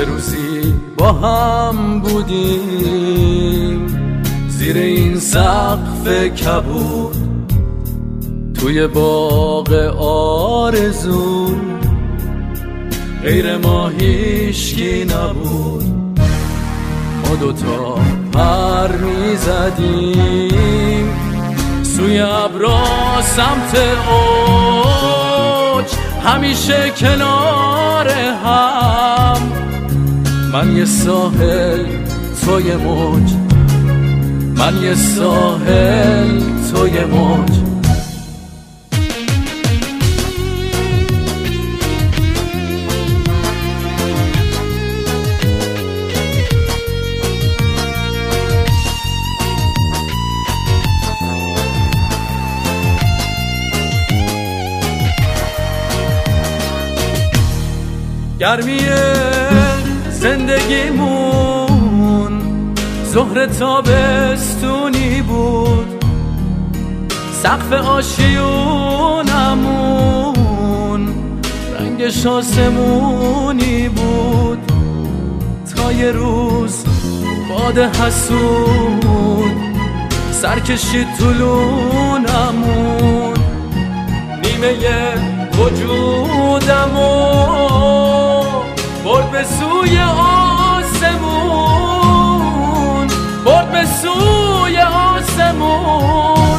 یه روزی با هم بودیم زیر این سقف کبود، توی باغ آرزو غیر ما هیچکی نبود. ما دوتا پر میزدیم سوی ابرا سمت اوج، همیشه کنار هم، من یه ساحل تو یه موج، من یه ساحل تو یه موج. گرمی زندگیمون ظهر تابستونی بود، سقف آشیونمون رنگش آسمونی بود، تا یه روز باد حسود سر کشید طولونمون، نیمه وجودمون برد به سوی آسمون، برد به سوی آسمون.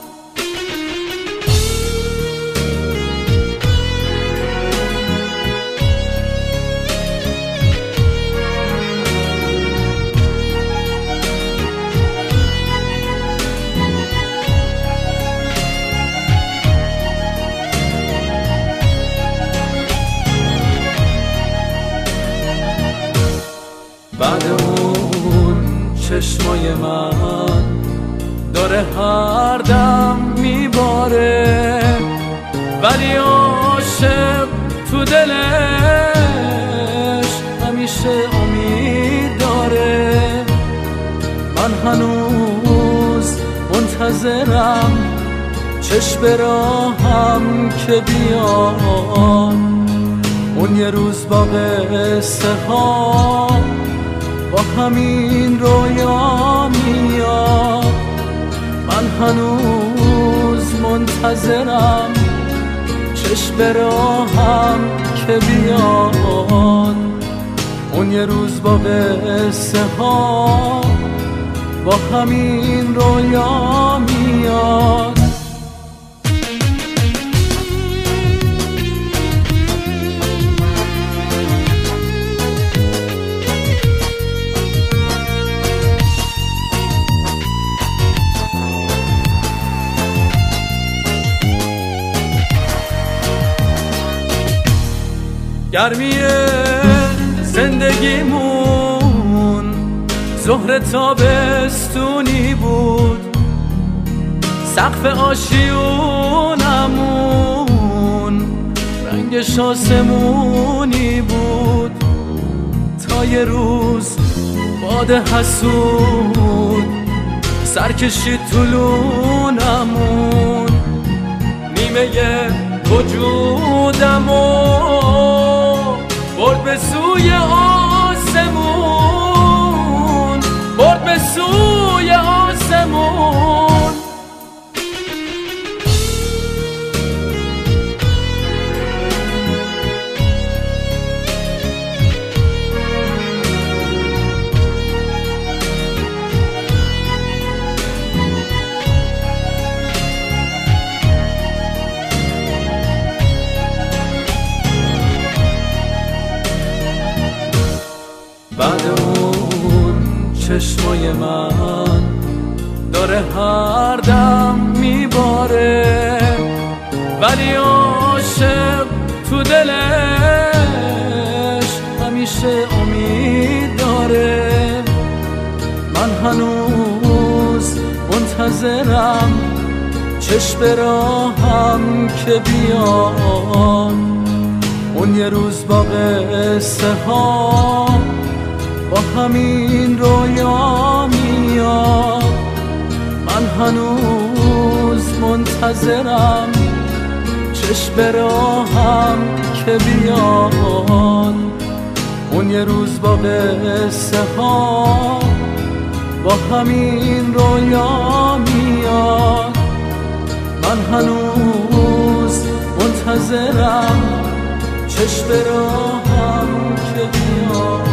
بعد اون چشمای من داره هر دم میباره، ولی عاشق تو دلش همیشه امید داره. من هنوز منتظرم چشم راهم که بیاد، اون یه روز با قصه ها با همین رویا میاد. من هنوز منتظرم چشم راهم که بیاد، اون یه روز با قصه ها با همین رویا میاد. گرمی زندگیمون ظهر تابستونی بود، سقف آشیونمون رنگش آسمونی بود، تا یه روز باد حسود سر کشید طولونمون، نیمه وجودمون برد به سوی آسمون، برد به سوی آسمون. بعد اون چشمای من داره هر دم میباره، ولی عاشق تو دلش همیشه امید داره. من هنوز منتظرم چشم راهم که بیاد، اون یه روز با قصه ها با همین رویا میاد. من هنوز منتظرم چشم راهم که بیاد، اون چون یه روز با قصه ها با همین رویا میاد. من هنوز منتظرم چشم راهم که بیاد.